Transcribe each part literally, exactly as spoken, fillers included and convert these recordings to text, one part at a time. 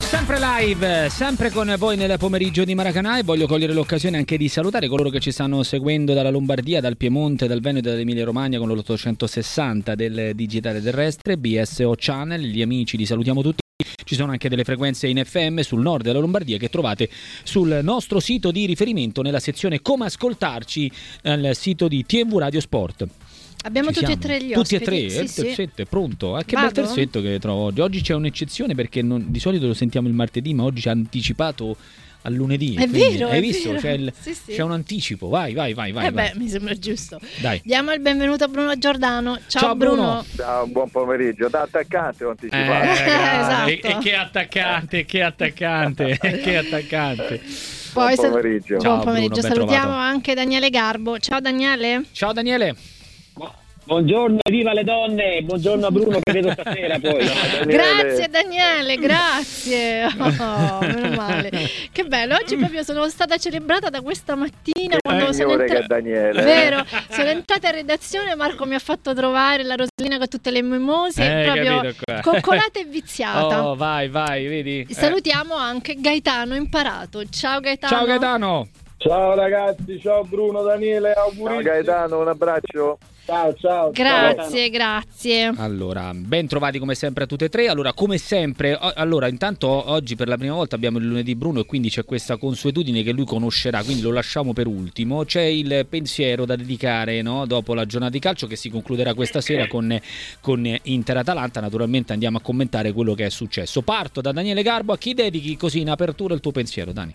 Sempre live, sempre con voi nel pomeriggio di Maracanã, e voglio cogliere l'occasione anche di salutare coloro che ci stanno seguendo dalla Lombardia, dal Piemonte, dal Veneto e dall'Emilia Romagna con l'ottocentosessanta del digitale terrestre, B S O Channel. Gli amici li salutiamo tutti. Ci sono anche delle frequenze in F M sul nord della Lombardia che trovate sul nostro sito di riferimento nella sezione Come ascoltarci, nel sito di T V Radio Sport. Abbiamo Ci tutti siamo. e tre gli tutti ospiti. e tre, Sì, il sì. terzetto è pronto. Ah, che Vado? bel terzetto che trovo oggi. Oggi c'è un'eccezione perché non, di solito lo sentiamo il martedì, ma oggi ci ha anticipato al lunedì. È quindi, vero, hai è visto? vero. C'è, il, Sì, sì. c'è un anticipo. Vai, vai, vai, vai. Eh beh, vai. mi sembra giusto. Dai. Diamo il benvenuto a Bruno Giordano. Ciao, Ciao, Bruno. Bruno. Ciao, buon pomeriggio. Da attaccante ho anticipato. Eh, Esatto. e, e che attaccante, che attaccante, che attaccante. Poi Buon pomeriggio. Ciao, buon pomeriggio. Bruno, ben Salutiamo trovato. anche Daniele Garbo. Ciao Daniele. Ciao Daniele. Buongiorno, viva le donne, buongiorno a Bruno che vedo stasera poi. Daniele. Grazie Daniele, grazie. Oh, meno male. Che bello, oggi proprio sono stata celebrata da questa mattina quando sono Signore che entrata. Daniele. Vero, sono entrata in redazione, Marco mi ha fatto trovare la Rosellina con tutte le mimose, Eh, proprio capito qua. coccolata e viziata. Oh, vai, vai, vedi. Eh. Salutiamo anche Gaetano Imparato. Ciao Gaetano. Ciao Gaetano. Ciao ragazzi, ciao Bruno, Daniele, auguri. Ciao Gaetano, un abbraccio. Ciao, ciao. Grazie, grazie. Allora, ben trovati come sempre a tutte e tre. Allora, come sempre, o- allora intanto oggi per la prima volta abbiamo il lunedì Bruno e quindi c'è questa consuetudine che lui conoscerà, quindi lo lasciamo per ultimo. C'è il pensiero da dedicare, no? Dopo la giornata di calcio che si concluderà questa sera con, con Inter-Atalanta. Naturalmente andiamo a commentare quello che è successo. Parto da Daniele Garbo. A chi dedichi così in apertura il tuo pensiero, Dani?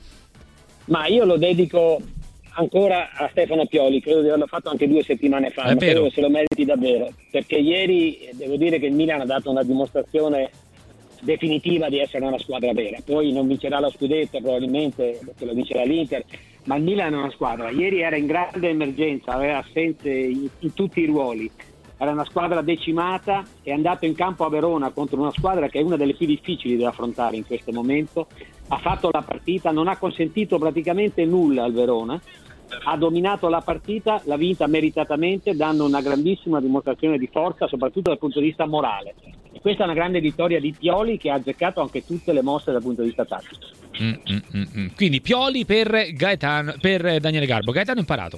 Ma io lo dedico ancora a Stefano Pioli, credo di averlo fatto anche due settimane fa, È ma credo vero. che se lo meriti davvero, perché ieri eh, devo dire che il Milan ha dato una dimostrazione definitiva di essere una squadra vera. Poi non vincerà lo scudetto probabilmente, perché lo vincerà l'Inter, ma il Milan è una squadra. Ieri era in grande emergenza, aveva assenze in, in tutti i ruoli, era una squadra decimata, è andato in campo a Verona contro una squadra che è una delle più difficili da affrontare in questo momento, ha fatto la partita, non ha consentito praticamente nulla al Verona, ha dominato la partita, l'ha vinta meritatamente, dando una grandissima dimostrazione di forza, soprattutto dal punto di vista morale. E questa è una grande vittoria di Pioli che ha azzeccato anche tutte le mosse dal punto di vista tattico. Mm, mm, mm, mm. Quindi Pioli per Gaetano, per Daniele Garbo. Gaetano Imparato.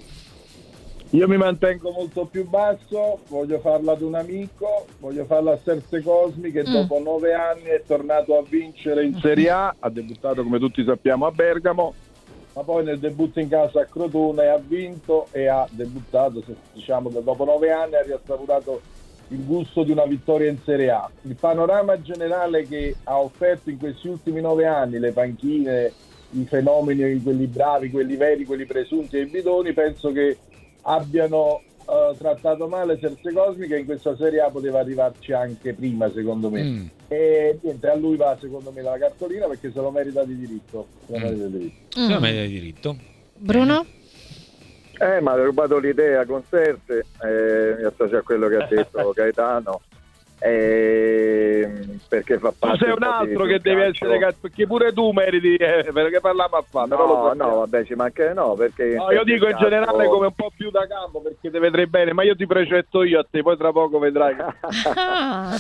Io mi mantengo molto più basso, voglio farla ad un amico, voglio farla a Serse Cosmi che Mm. dopo nove anni è tornato a vincere in Serie A, ha debuttato come tutti sappiamo a Bergamo, ma poi nel debutto in casa a Crotone ha vinto e ha debuttato, se- diciamo che dopo nove anni ha riassapurato il gusto di una vittoria in Serie A. Il panorama generale che ha offerto in questi ultimi nove anni, le panchine, i fenomeni, quelli bravi, quelli veri, quelli presunti e i bidoni, penso che abbiano eh, trattato male Serse Cosmi, che in questa Serie A poteva arrivarci anche prima secondo me. Mm. E niente, a lui va secondo me la cartolina perché se lo merita di diritto, se lo Mm. merita di diritto. Mm. Se lo merita di diritto. Bruno? Eh, ma ha rubato l'idea con Serse, eh, mi associo a quello che ha detto Gaetano, eh, perché fa Tu parte sei un un po' di- altro di che un devi calcio. essere cat- perché pure tu meriti, eh, perché parliamo a fare, però lo No, sappiamo. no, vabbè, ci manca no, perché No, io dico in calcio- generale come un po' più da campo perché te vedrei bene, ma io ti precetto io a te, poi tra poco vedrai. Ah.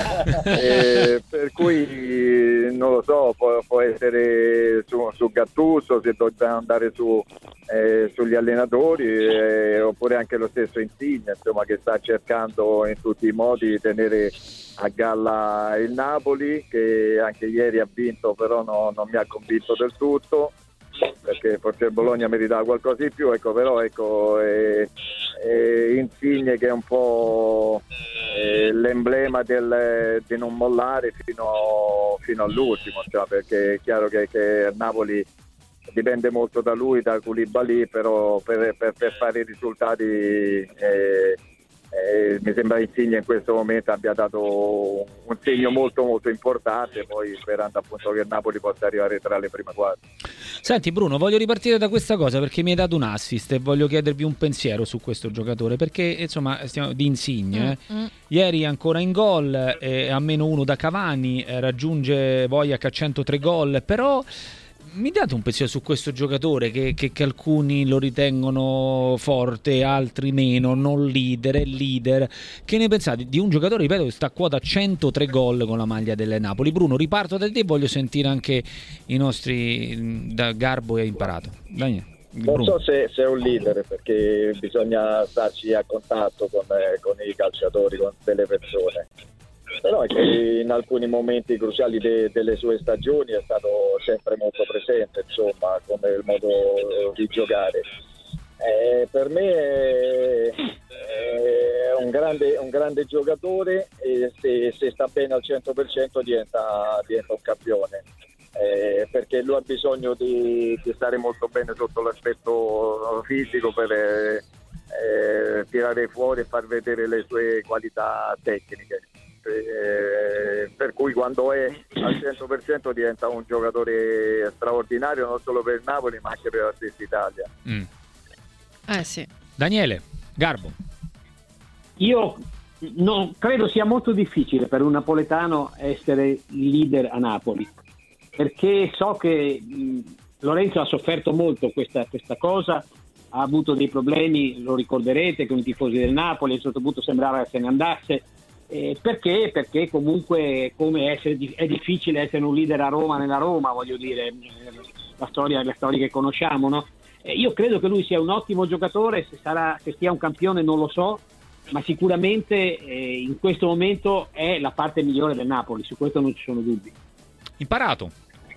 Eh, per cui non lo so, può, può essere su, su Gattuso, se dobbiamo andare su, eh, sugli allenatori, eh, oppure anche lo stesso Insigne, insomma, che sta cercando in tutti i modi di tenere a galla il Napoli, che anche ieri ha vinto, però no, non mi ha convinto del tutto, perché forse il Bologna meritava qualcosa di più, ecco, però ecco, eh, eh, Insigne che è un po' eh, l'emblema del, di non mollare fino, fino all'ultimo, cioè, perché è chiaro che, che Napoli dipende molto da lui, da Koulibaly, però per, per, per fare i risultati eh, eh, mi sembra Insigne in questo momento abbia dato un segno molto molto importante, poi sperando appunto che il Napoli possa arrivare tra le prime quattro. Senti Bruno, voglio ripartire da questa cosa perché mi hai dato un assist e voglio chiedervi un pensiero su questo giocatore, perché insomma stiamo di Insigne, eh. Mm. Ieri ancora in gol, eh, a meno uno da Cavani, eh, raggiunge Voiac a centotré gol, però mi date un pensiero su questo giocatore che, che, che alcuni lo ritengono forte, altri meno, non leader, è leader. Che ne pensate di un giocatore, ripeto, che sta a quota centotré gol con la maglia del Napoli? Bruno, riparto da te e voglio sentire anche i nostri da Garbo e Imparato. Dai. Non so se, se è un leader, perché bisogna starci a contatto con, eh, con i calciatori, con delle persone, però è che in alcuni momenti cruciali de, delle sue stagioni è stato sempre molto presente, insomma, come il modo di giocare. Eh, per me è, è un grande, un grande giocatore, e se, se sta bene al cento per cento diventa, diventa un campione. Eh, perché lui ha bisogno di, di stare molto bene sotto l'aspetto fisico per eh, eh, tirare fuori e far vedere le sue qualità tecniche, eh, per cui quando è al cento per cento diventa un giocatore straordinario non solo per il Napoli ma anche per la stessa Italia. mm. Eh sì. Daniele Garbo. Io non credo sia molto difficile per un napoletano essere leader a Napoli, perché so che mh, Lorenzo ha sofferto molto questa, questa cosa, ha avuto dei problemi, lo ricorderete, con i tifosi del Napoli, a un certo punto sembrava che se ne andasse, eh, perché? Perché comunque come essere, è difficile essere un leader a Roma nella Roma, voglio dire, la storia, la storia che conosciamo, no? Eh, io credo che lui sia un ottimo giocatore, se, sarà, se sia un campione non lo so, ma sicuramente eh, in questo momento è la parte migliore del Napoli, su questo non ci sono dubbi. Imparato.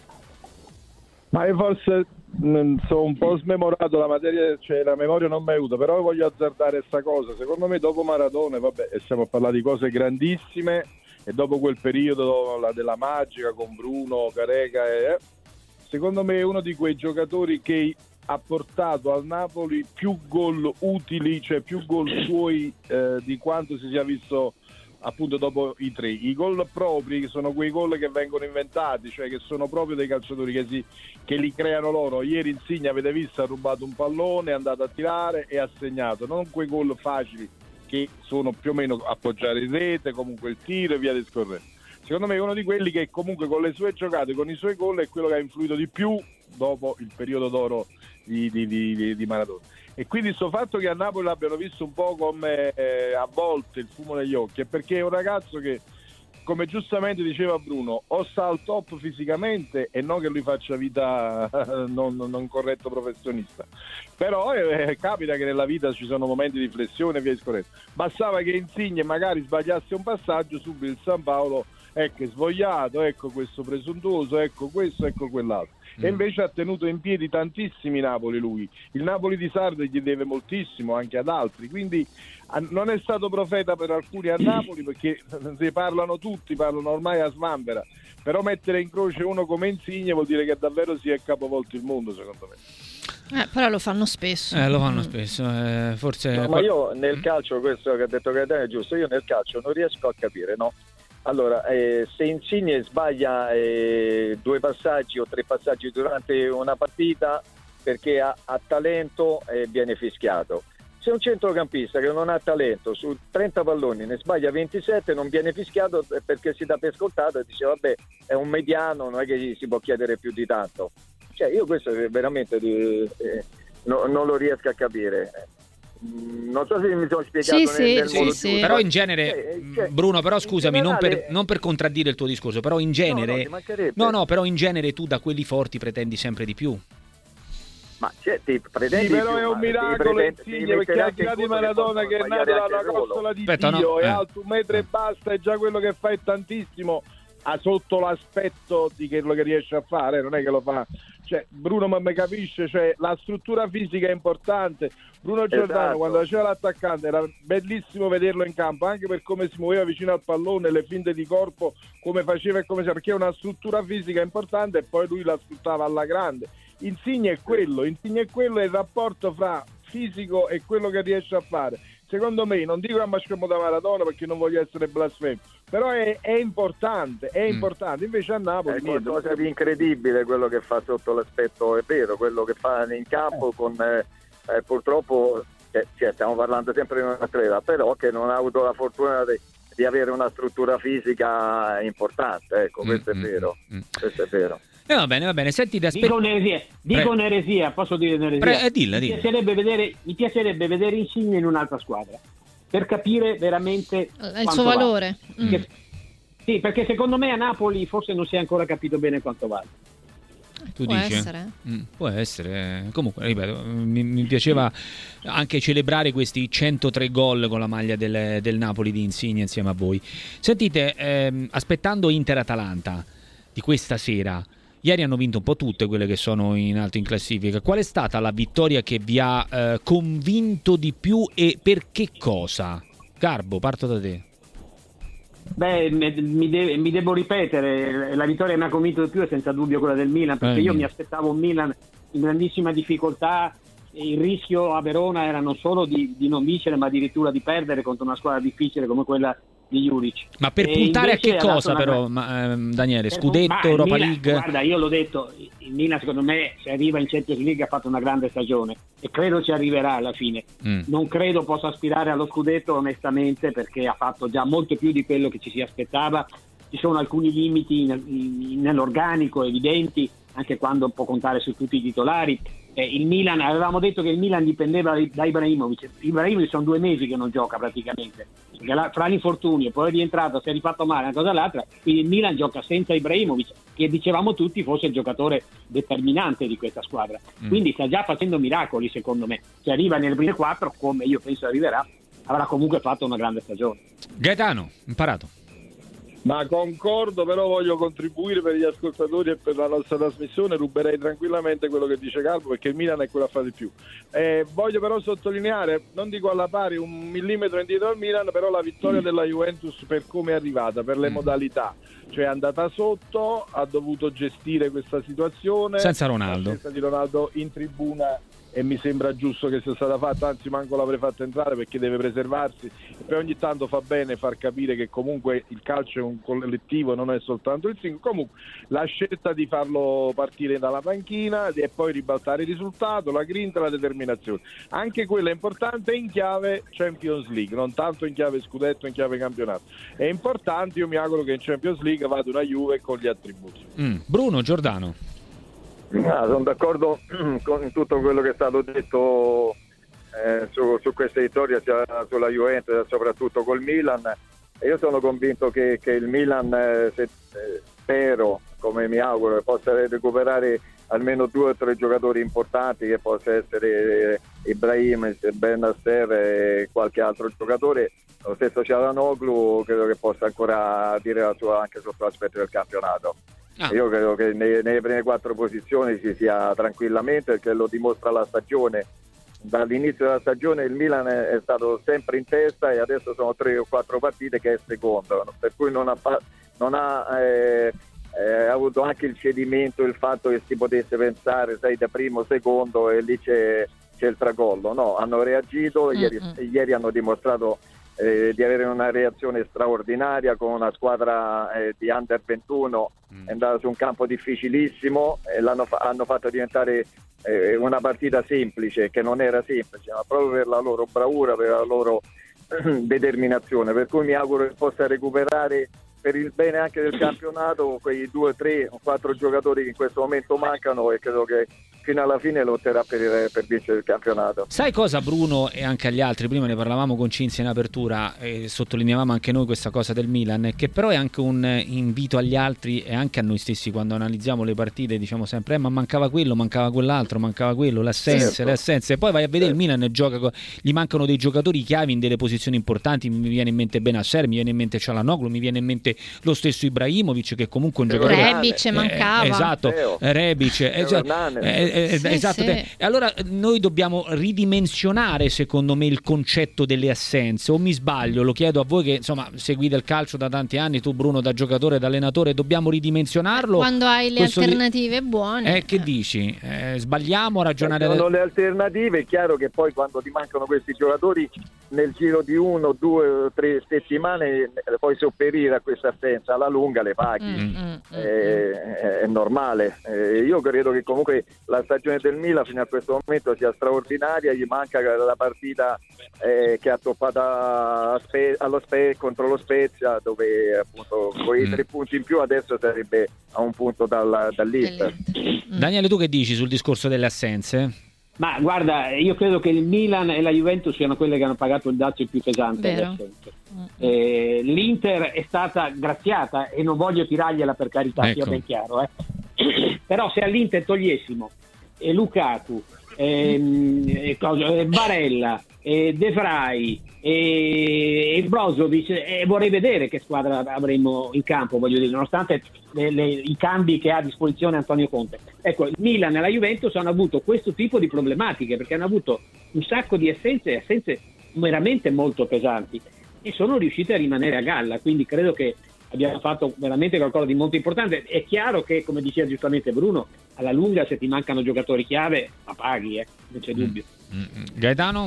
Ma io forse mh, sono un po' smemorato, la materia, cioè la memoria non mi aiuta, però voglio azzardare questa cosa. Secondo me dopo Maradona, vabbè, stiamo a parlare di cose grandissime, e dopo quel periodo la, della magica con Bruno, Careca, eh, secondo me è uno di quei giocatori che ha portato al Napoli più gol utili, cioè più gol suoi eh, di quanto si sia visto appunto dopo i tre. I gol propri, che sono quei gol che vengono inventati, cioè che sono proprio dei calciatori che, si, che li creano loro. Ieri Insigne, avete visto, ha rubato un pallone, è andato a tirare e ha segnato, non quei gol facili che sono più o meno appoggiare in rete, comunque il tiro e via discorrendo. Secondo me è uno di quelli che comunque con le sue giocate, con i suoi gol, è quello che ha influito di più dopo il periodo d'oro di, di, di, di Maradona. E quindi questo fatto che a Napoli l'abbiano visto un po' come eh, a volte il fumo negli occhi è perché è un ragazzo che, come giustamente diceva Bruno, o sta al top fisicamente e non che lui faccia vita non, non corretto professionista, però eh, capita che nella vita ci sono momenti di flessione e via discorrendo. Bastava che Insigne magari sbagliasse un passaggio, subito il San Paolo ecco svogliato, ecco questo presuntuoso, ecco questo, ecco quell'altro. E invece ha tenuto in piedi tantissimi Napoli lui. Il Napoli di Sarri gli deve moltissimo anche ad altri, quindi non è stato profeta per alcuni a Napoli, perché ne parlano tutti, parlano ormai a svanvera, però mettere in croce uno come Insigne vuol dire che davvero si è capovolto il mondo, secondo me. Eh, però lo fanno spesso. Eh, lo fanno spesso, eh, forse. No, ma io nel calcio, questo che ha detto Gaetano è giusto, io nel calcio non riesco a capire, no? Allora, eh, se Insigne sbaglia eh, due passaggi o tre passaggi durante una partita perché ha, ha talento e eh, viene fischiato. Se un centrocampista che non ha talento su trenta palloni ne sbaglia ventisette non viene fischiato perché si dà per scontato e dice vabbè è un mediano, non è che gli si può chiedere più di tanto. Cioè io questo veramente eh, no, non lo riesco a capire. Non so se mi sono spiegato sì, nel, sì, nel sì, modo sì. giusto. Però in genere, eh, cioè, Bruno, però scusami, in generale, non, per, non per contraddire il tuo discorso, però in genere, no, no, no, no, però in genere tu da quelli forti pretendi sempre di più. Ma cioè, ti pretendi sì, però più, è un miracolo Insigne, perché al di là di Maradona che è nato dalla costola di Aspetta, Dio, no, è eh. alto un metro e basta, e già quello che fa è tantissimo, ha sotto l'aspetto di quello che riesce a fare, non è che lo fa, cioè Bruno ma mi capisce, cioè la struttura fisica è importante. Bruno Giordano, esatto, quando faceva l'attaccante era bellissimo vederlo in campo, anche per come si muoveva vicino al pallone, le finte di corpo, come faceva e come faceva, perché è una struttura fisica importante e poi lui la sfruttava alla grande. Insigne è quello, Insigne è quello, è il rapporto fra fisico e quello che riesce a fare. Secondo me, non dico a Maschermo da Maradona perché non voglio essere blasfemo, però è, è importante, è Mm. importante. Invece a Napoli è qualcosa di incredibile quello che fa sotto l'aspetto, è vero, quello che fa in campo eh. con eh, eh, purtroppo eh, cioè, stiamo parlando sempre di un atleta, però che non ha avuto la fortuna di, di avere una struttura fisica importante, ecco, questo Mm, è vero, mm, mm. questo è vero. Eh, va bene, va bene. Senti, da dico un'eresia, dico un'eresia, posso dire un'eresia? Pre- eh, dilla, mi, dilla. Piacerebbe vedere, mi piacerebbe vedere Insigne in un'altra squadra per capire veramente il suo valore. Mm. Perché, sì, perché secondo me a Napoli forse non si è ancora capito bene quanto vale. Tu può dici? Essere. Mm, può essere. Comunque, ripeto, mi, mi piaceva anche celebrare questi centotré gol con la maglia del, del Napoli di Insigne insieme a voi. Sentite, ehm, aspettando Inter-Atalanta di questa sera, ieri hanno vinto un po' tutte quelle che sono in alto in classifica. Qual è stata la vittoria che vi ha eh, convinto di più e per che cosa? Garbo, parto da te. Beh, mi, de- mi devo ripetere, la vittoria che mi ha convinto di più è senza dubbio quella del Milan, perché eh, io mi aspettavo un Milan in grandissima difficoltà. Il rischio a Verona era non solo di, di non vincere, ma addirittura di perdere contro una squadra difficile come quella di Juric. Ma per e puntare a che cosa una... però, ma, ehm, Daniele? Per Scudetto, ma Europa Milan, League? Guarda, io l'ho detto, il Milan secondo me se arriva in Champions League ha fatto una grande stagione e credo ci arriverà alla fine. Mm. Non credo possa aspirare allo scudetto onestamente, perché ha fatto già molto più di quello che ci si aspettava. Ci sono alcuni limiti in, in, nell'organico evidenti, anche quando può contare su tutti i titolari. Eh, il Milan, avevamo detto che il Milan dipendeva da Ibrahimovic. Ibrahimovic sono due mesi che non gioca praticamente, perché la, fra l'infortunio e poi è rientrato, si è rifatto male una cosa all'altra, quindi il Milan gioca senza Ibrahimovic, che dicevamo tutti fosse il giocatore determinante di questa squadra. Mm. Quindi sta già facendo miracoli secondo me. Se arriva nelle prime quattro, come io penso arriverà, avrà comunque fatto una grande stagione. Gaetano, imparato. Ma concordo, però voglio contribuire per gli ascoltatori e per la nostra trasmissione. Ruberei tranquillamente quello che dice Calvo, perché il Milan è quello a fare di più. Eh, voglio però sottolineare, non dico alla pari, un millimetro indietro al Milan, però la vittoria della Juventus per come è arrivata, per le mm. modalità. Cioè è andata sotto, ha dovuto gestire questa situazione senza Ronaldo. La scelta di Ronaldo in tribuna, e mi sembra giusto che sia stata fatta, anzi manco l'avrei fatta entrare perché deve preservarsi, e poi ogni tanto fa bene far capire che comunque il calcio è un collettivo, non è soltanto il singolo. Comunque la scelta di farlo partire dalla panchina e poi ribaltare il risultato, la grinta e la determinazione, anche quella è importante in chiave Champions League, non tanto in chiave scudetto, in chiave campionato. È importante, io mi auguro che in Champions League vada una Juve con gli attributi. mm. Bruno Giordano. Ah, sono d'accordo con tutto quello che è stato detto eh, su, su questa vittoria, sia sulla Juventus e soprattutto col Milan. E io sono convinto che, che il Milan, eh, se, eh, spero, come mi auguro, possa recuperare almeno due o tre giocatori importanti, che possa essere eh, Ibrahim, Benasser e qualche altro giocatore. Lo stesso Çalhanoğlu credo che possa ancora dire la sua anche sotto l'aspetto del campionato. Ah. Io credo che nei, nelle prime quattro posizioni si sia tranquillamente, perché lo dimostra la stagione. Dall'inizio della stagione il Milan è, è stato sempre in testa e adesso sono tre o quattro partite che è secondo, per cui non ha, fa, non ha eh, eh, avuto anche il cedimento, il fatto che si potesse pensare sei da primo, secondo e lì c'è, c'è il tracollo. No, hanno reagito, ieri, ieri hanno dimostrato Eh, di avere una reazione straordinaria con una squadra eh, di under ventuno, mm. è andata su un campo difficilissimo e l'hanno fa- hanno fatto diventare eh, una partita semplice, che non era semplice, ma proprio per la loro bravura, per la loro determinazione, per cui mi auguro che possa recuperare per il bene anche del campionato quei due, tre o quattro giocatori che in questo momento mancano, e credo che fino alla fine lotterà per, per vincere il campionato. Sai cosa, Bruno, e anche agli altri, prima ne parlavamo con Cinzia in apertura e sottolineavamo anche noi questa cosa del Milan, che però è anche un invito agli altri e anche a noi stessi. Quando analizziamo le partite diciamo sempre eh, ma mancava quello, mancava quell'altro, mancava quello, l'assenza, certo. le assenze, e poi vai a vedere certo. il Milan gioca, gli mancano dei giocatori chiavi in delle posizioni importanti. Mi viene in mente Benasser, mi viene in mente Çalhanoğlu, mi viene in mente lo stesso Ibrahimovic, che comunque è un giocatore Rebic eh, mancava eh, esatto Rebic eh, eh, Eh, sì, esatto. Sì. E allora noi dobbiamo ridimensionare secondo me il concetto delle assenze, o mi sbaglio? Lo chiedo a voi che insomma seguite il calcio da tanti anni, tu Bruno da giocatore, da allenatore, dobbiamo ridimensionarlo quando hai le Questo alternative di... buone eh, che dici? Eh, sbagliamo a ragionare? Sono le alternative, è chiaro che poi quando ti mancano questi giocatori nel giro di uno, due o tre settimane poi sopperire a questa assenza alla lunga le paghi. mm, mm, eh, è normale. Eh, io credo che comunque la stagione del Milan fino a questo momento sia straordinaria, gli manca la partita eh, che ha toppato a Spe- allo Spe- contro lo Spezia, dove appunto con i mm. tre punti in più adesso sarebbe a un punto dal, dall'Inter. Mm. Daniele, tu che dici sul discorso delle assenze? Ma guarda, io credo che il Milan e la Juventus siano quelle che hanno pagato il dazio più pesante. Eh, L'Inter è stata graziata e non voglio tirargliela, per carità, ecco. Sia ben chiaro. Eh. Però se all'Inter togliessimo eh, Lukaku, ehm, eh, cosa, Barella, eh, De Vrij e, e Brozovic, eh, vorrei vedere che squadra avremo in campo, voglio dire, nonostante le, le, i cambi che ha a disposizione Antonio Conte. Ecco, il Milan e la Juventus hanno avuto questo tipo di problematiche, perché hanno avuto un sacco di assenze, assenze veramente molto pesanti, e sono riusciti a rimanere a galla, quindi credo che abbiamo fatto veramente qualcosa di molto importante. È chiaro che, come diceva giustamente Bruno, alla lunga se ti mancano giocatori chiave la paghi, eh, non c'è dubbio. Mm-hmm. Gaetano?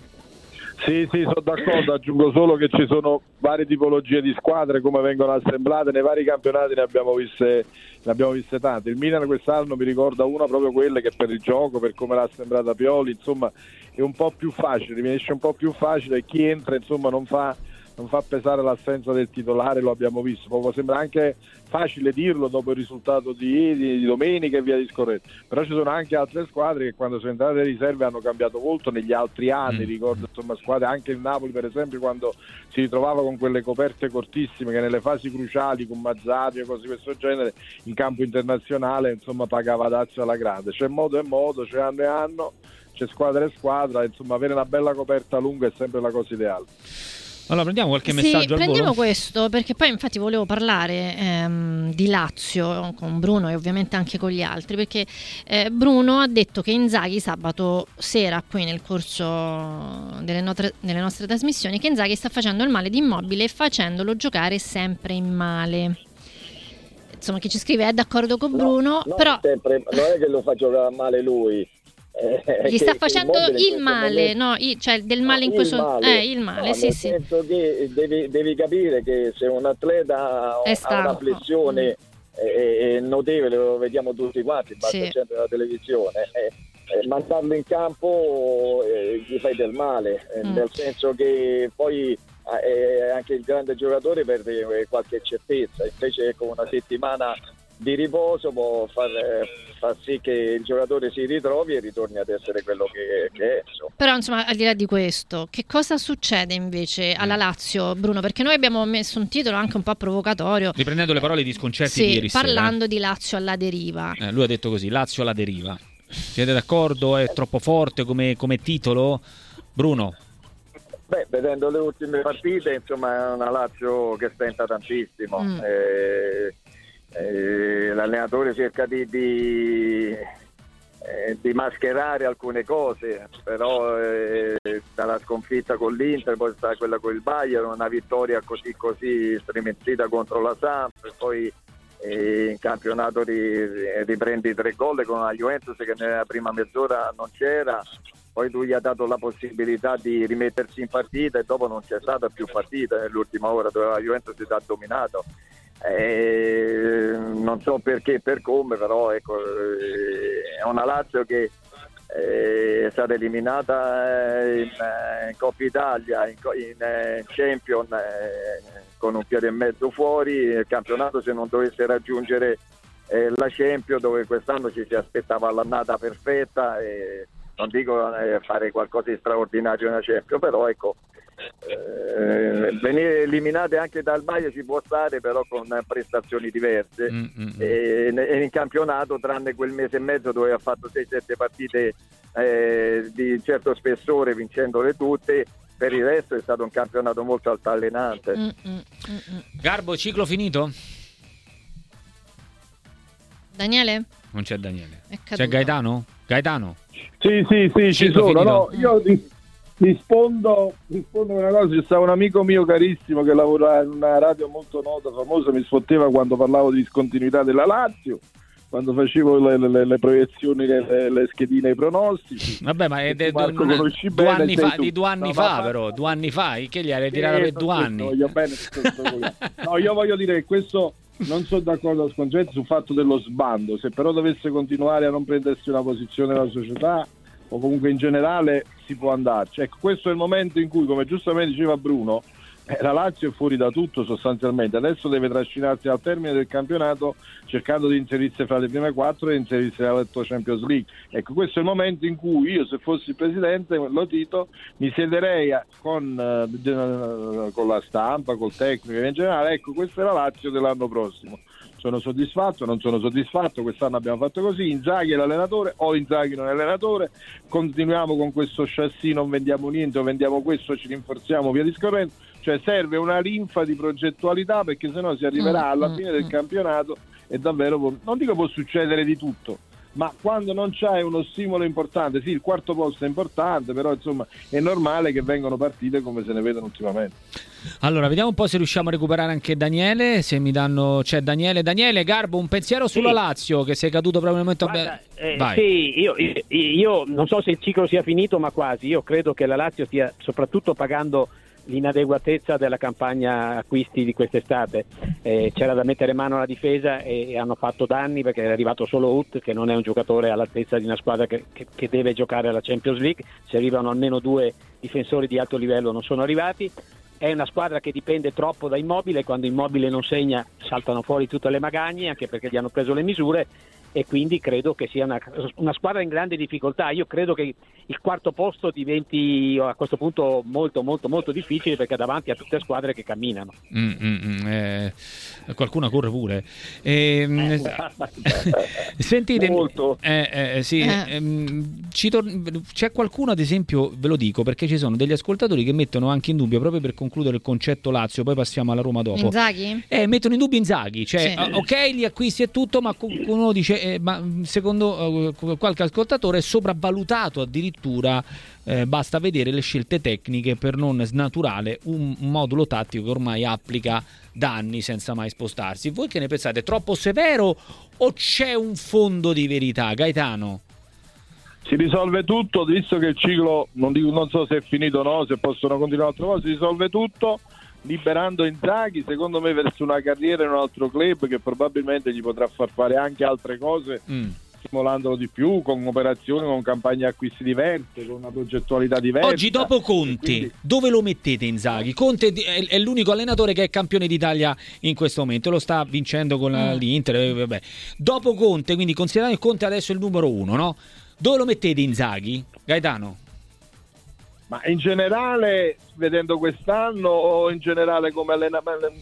Sì, sì, sono d'accordo, aggiungo solo che ci sono varie tipologie di squadre, come vengono assemblate, nei vari campionati ne abbiamo viste, ne abbiamo viste tante. Il Milan quest'anno mi ricorda una proprio quelle che per il gioco, per come l'ha assemblata Pioli, insomma è un po' più facile, mi esce un po' più facile, e chi entra insomma non fa non fa pesare l'assenza del titolare, lo abbiamo visto. Proprio sembra anche facile dirlo dopo il risultato di, di, di domenica e via discorrendo, però ci sono anche altre squadre che quando sono entrate le riserve hanno cambiato molto negli altri anni. mm. Ricordo insomma squadre, anche il Napoli per esempio, quando si ritrovava con quelle coperte cortissime, che nelle fasi cruciali con Mazzarri e cose di questo genere in campo internazionale insomma pagava dazio alla grande. C'è modo e modo, c'è anno e anno, c'è squadra e squadra, insomma avere una bella coperta lunga è sempre la cosa ideale. Allora prendiamo qualche messaggio sì, al prendiamo volo. questo, perché poi infatti volevo parlare ehm, di Lazio con Bruno e ovviamente anche con gli altri, perché eh, Bruno ha detto che Inzaghi sabato sera, poi nel corso delle, notre, delle nostre trasmissioni, che Inzaghi sta facendo il male di Immobile e facendolo giocare sempre in male. Insomma, chi ci scrive è d'accordo con Bruno, no, però sempre, non è che lo fa giocare male lui. Eh, gli sta facendo il male, momento... no, il, cioè del male no, in questo male. Eh, il male, no, sì, nel sì. senso che devi, devi capire che se un atleta ha una flessione mm. eh, eh, notevole, lo vediamo tutti quanti, basta sì. Sempre la televisione, eh, eh, mandarlo in campo eh, gli fai del male, eh, mm. nel senso che poi eh, anche il grande giocatore perde qualche certezza, invece con una settimana di riposo può far, far sì che il giocatore si ritrovi e ritorni ad essere quello che, che è. Insomma. Però insomma, al di là di questo, che cosa succede invece alla Lazio, Bruno? Perché noi abbiamo messo un titolo anche un po' provocatorio, riprendendo le parole di Sconcerti sì, di ieri parlando sera. di Lazio alla deriva. Eh, lui ha detto così, Lazio alla deriva. Siete d'accordo? È troppo forte come, come titolo? Bruno? Beh, vedendo le ultime partite, insomma è una Lazio che stenta tantissimo. Mm. Eh, Eh, l'allenatore cerca di, di, eh, di mascherare alcune cose, però eh, dalla sconfitta con l'Inter, poi sta quella con il Bayern, una vittoria così così stremezzita contro la Samp, poi eh, in campionato ri, riprendi tre gol con la Juventus che nella prima mezz'ora non c'era, poi tu gli hai dato la possibilità di rimettersi in partita e dopo non c'è stata più partita nell'ultima ora dove la Juventus ti ha dominato. Eh, non so perché e per come, però ecco, eh, è una Lazio che eh, è stata eliminata in, in Coppa Italia, in, in eh, Champion eh, con un piede e mezzo fuori, il campionato se non dovesse raggiungere eh, la Champion, dove quest'anno ci si aspettava l'annata perfetta, e non dico eh, fare qualcosa di straordinario nella Champion, però ecco, Eh, venire eliminate anche dal Bayern ci può stare, però con prestazioni diverse. mm, mm, e, e in campionato, tranne quel mese e mezzo dove ha fatto sei sette partite eh, di certo spessore, vincendole tutte, per il resto è stato un campionato molto altalenante. mm, mm, mm, mm. Garbo, ciclo finito? Daniele? Non c'è Daniele. C'è Gaetano? Gaetano? Sì, sì, sì, ci sono. No, io rispondo, rispondo una cosa. C'è stato un amico mio carissimo che lavora in una radio molto nota, famosa, mi sfotteva quando parlavo di discontinuità della Lazio, quando facevo le, le, le proiezioni, le, le schedine, i pronostici. Vabbè, ma è de, Marco, una, due bene, anni fa, tu. di due anni no, fa, ma, però due anni fa, che gli hai ritirato per due anni? Voglio bene, no, io voglio dire che questo non sono d'accordo con Sconcetti sul fatto dello sbando. Se però dovesse continuare a non prendersi una posizione nella società o comunque in generale, si può andarci. Ecco, questo è il momento in cui, come giustamente diceva Bruno, eh, la Lazio è fuori da tutto sostanzialmente, adesso deve trascinarsi al termine del campionato cercando di inserirsi fra le prime quattro e inserirsi nella Champions League. Ecco, questo è il momento in cui io, se fossi il presidente, lo Tito, mi siederei con, eh, con la stampa, col tecnico in generale. Ecco, questa è la Lazio dell'anno prossimo. Sono soddisfatto, non sono soddisfatto, quest'anno abbiamo fatto così, Inzaghi è l'allenatore o Inzaghi non è l'allenatore, continuiamo con questo chassis, non vendiamo niente o vendiamo questo, ci rinforziamo, via discorrendo. Cioè serve una linfa di progettualità, perché sennò si arriverà alla fine del campionato e davvero può, non dico può succedere di tutto, ma quando non c'hai uno stimolo importante, sì, il quarto posto è importante, però insomma è normale che vengano partite come se ne vedono ultimamente. Allora, vediamo un po' se riusciamo a recuperare anche Daniele, se mi danno, c'è Daniele. Daniele Garbo, un pensiero sulla sì. Lazio, che sei caduto proprio nel momento. Guarda, eh, sì, io, io, io non so se il ciclo sia finito, ma quasi. Io credo che la Lazio stia soprattutto pagando l'inadeguatezza della campagna acquisti di quest'estate. Eh, c'era da mettere mano alla difesa e, e hanno fatto danni, perché è arrivato solo Ut, che non è un giocatore all'altezza di una squadra che, che, che deve giocare alla Champions League. Se arrivano almeno due difensori di alto livello, non sono arrivati. È una squadra che dipende troppo da Immobile, quando Immobile non segna saltano fuori tutte le magagne, anche perché gli hanno preso le misure, e quindi credo che sia una, una squadra in grande difficoltà. Io credo che il quarto posto diventi a questo punto molto molto molto difficile, perché davanti a tutte squadre che camminano. Mm, mm, mm, eh, qualcuna corre pure. Eh, eh, sentite, molto. Eh, eh, sì, eh. ehm, ci tor- c'è qualcuno, ad esempio, ve lo dico perché ci sono degli ascoltatori che mettono anche in dubbio, proprio per concludere il concetto Lazio, poi passiamo alla Roma dopo. Inzaghi? Eh, mettono in dubbio Inzaghi, cioè sì. ok, gli acquisti e tutto, ma qualcuno dice eh, ma secondo uh, qualche ascoltatore è sopravvalutato addirittura, eh, basta vedere le scelte tecniche per non snaturare un, un modulo tattico che ormai applica da anni senza mai spostarsi. Voi che ne pensate? Troppo severo o c'è un fondo di verità? Gaetano? Si risolve tutto, visto che il ciclo, non, dico, non so se è finito o no, se possono continuare altre cose, si risolve tutto liberando Inzaghi, secondo me, verso una carriera in un altro club che probabilmente gli potrà far fare anche altre cose, mm. stimolandolo di più, con operazioni, con campagne acquisti diverse, con una progettualità diversa. Oggi dopo Conte, quindi... dove lo mettete Inzaghi? Conte è, è l'unico allenatore che è campione d'Italia in questo momento, lo sta vincendo con mm. l'Inter, vabbè. Dopo Conte, quindi considerando che Conte adesso è il numero uno, no? Dove lo mettete Inzaghi? Gaetano? Ma in generale, vedendo quest'anno, o in generale come allenatore,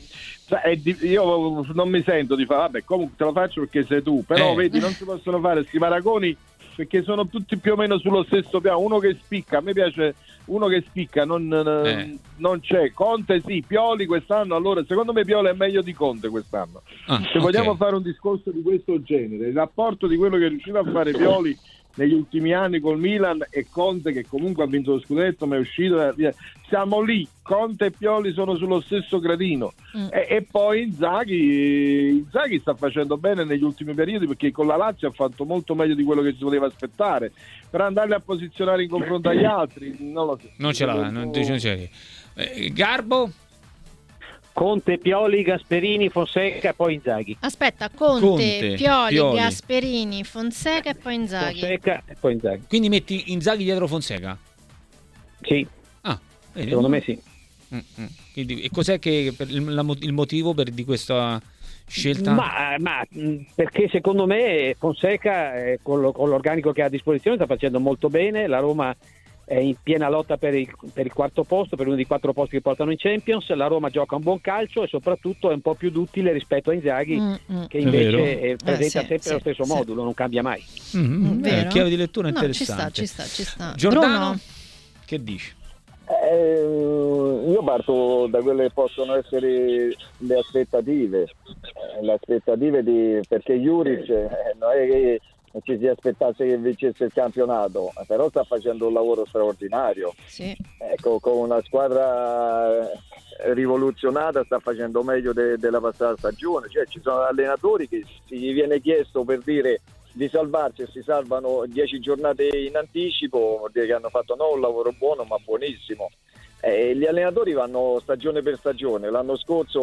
io non mi sento di fare, vabbè, comunque te lo faccio perché sei tu, però eh. vedi, non si possono fare questi paragoni, perché sono tutti più o meno sullo stesso piano. Uno che spicca, a me piace uno che spicca, non, eh. non c'è. Conte sì, Pioli quest'anno, allora secondo me Pioli è meglio di Conte quest'anno. Ah, se okay. vogliamo fare un discorso di questo genere, il rapporto di quello che è riuscito a fare Pioli negli ultimi anni col Milan e Conte, che comunque ha vinto lo scudetto ma è uscito, siamo lì, Conte e Pioli sono sullo stesso gradino. mm. e, e poi Inzaghi Inzaghi sta facendo bene negli ultimi periodi, perché con la Lazio ha fatto molto meglio di quello che si poteva aspettare, per andarli a posizionare in confronto agli altri non lo so, non ce l'ha, non c'è. Eh, Garbo? Conte, Pioli, Gasperini, Fonseca e poi Inzaghi. Aspetta, Conte, Conte Pioli, Pioli, Gasperini, Fonseca e poi Inzaghi. Fonseca e poi Inzaghi. Quindi metti Inzaghi dietro Fonseca? Sì. Ah, vedi, secondo me sì. Mm-hmm. Quindi, e cos'è che per il, la, il motivo per di questa scelta? Ma, ma perché secondo me Fonseca, eh, con, lo, con l'organico che ha a disposizione, sta facendo molto bene. La Roma è in piena lotta per il, per il quarto posto, per uno dei quattro posti che portano in Champions. La Roma gioca un buon calcio e soprattutto è un po' più duttile rispetto a Inzaghi, mm-hmm. che invece eh, presenta eh, sì, sempre sì, lo stesso sì. modulo, non cambia mai. Mm-hmm. Eh, chiave di lettura interessante. No, ci sta, ci sta, ci sta. Giordano, Bruno? Che dici? Eh, io parto da quelle che possono essere le aspettative, eh, le aspettative di, perché Juric eh, non è che ci si aspettasse che vincesse il campionato, però sta facendo un lavoro straordinario. Sì. Ecco, con una squadra rivoluzionata sta facendo meglio de- della passata stagione. Cioè, ci sono allenatori che si gli viene chiesto, per dire, di salvarsi, e si salvano dieci giornate in anticipo, vuol dire che hanno fatto non un lavoro buono ma buonissimo. Eh, gli allenatori vanno stagione per stagione. L'anno scorso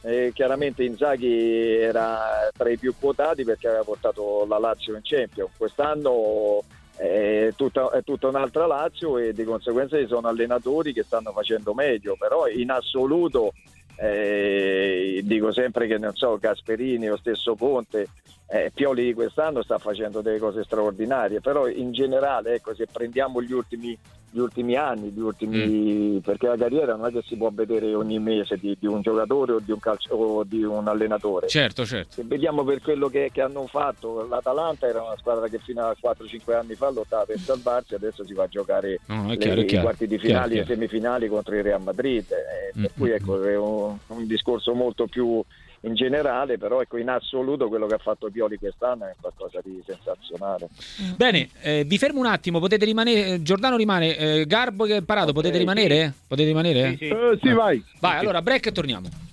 eh, chiaramente Inzaghi era tra i più quotati perché aveva portato la Lazio in Champions. Quest'anno è tutta, è tutta un'altra Lazio e di conseguenza ci sono allenatori che stanno facendo meglio, però in assoluto eh, dico sempre che non so, Gasperini o stesso Conte, eh, Pioli di quest'anno sta facendo delle cose straordinarie, però in generale, ecco, se prendiamo gli ultimi gli ultimi anni, gli ultimi, mm. perché la carriera non è che si può vedere ogni mese di, di un giocatore o di un calcio o di un allenatore. Certo, certo. Se vediamo per quello che, che hanno fatto, l'Atalanta era una squadra che fino a quattro cinque anni fa lottava per salvarsi, adesso si va a giocare no, le, chiaro, i chiaro, quarti di finali chiaro, e semifinali contro il Real Madrid, eh, per mm. cui ecco è un, un discorso molto più in generale, però ecco in assoluto quello che ha fatto Pioli quest'anno è qualcosa di sensazionale. Bene, eh, vi fermo un attimo, potete rimanere, Giordano rimane, eh, Garbo che è parato, okay, potete rimanere? Sì. Potete rimanere? Sì, sì. Uh, sì vai. Vai, allora break e torniamo.